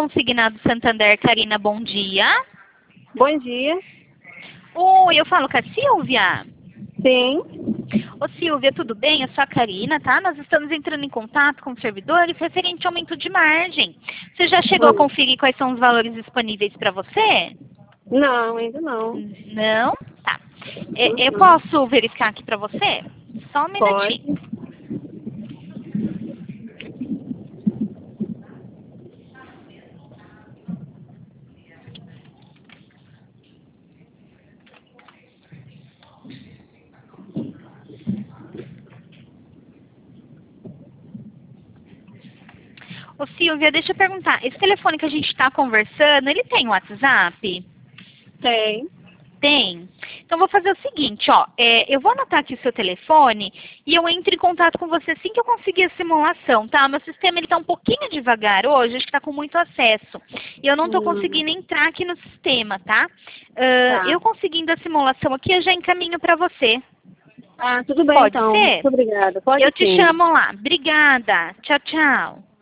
Consignado Santander, Karina, bom dia. Bom dia. Oi, eu falo com a Silvia. Sim. Ô Silvia, tudo bem? Eu sou a Karina, tá? Nós estamos entrando em contato com os servidores referente ao aumento de margem. Você já chegou a conferir quais são os valores disponíveis para você? Não, ainda não. Não? Tá. Eu posso verificar aqui para você? Só um minutinho. Pode. Ô Silvia, deixa eu perguntar. Esse telefone que a gente está conversando, ele tem WhatsApp? Tem. Tem. Então, vou fazer o seguinte, ó. Eu vou anotar aqui o seu telefone e eu entro em contato com você assim que eu conseguir a simulação, tá? Meu sistema, ele tá um pouquinho devagar hoje, acho que tá com muito acesso. E eu não tô conseguindo entrar aqui no sistema, tá? Tá. Eu conseguindo a simulação aqui, eu já encaminho para você. Ah, tudo bem Pode então. ser? Muito obrigada. Pode Eu sim. te chamo lá. Obrigada. Tchau, tchau.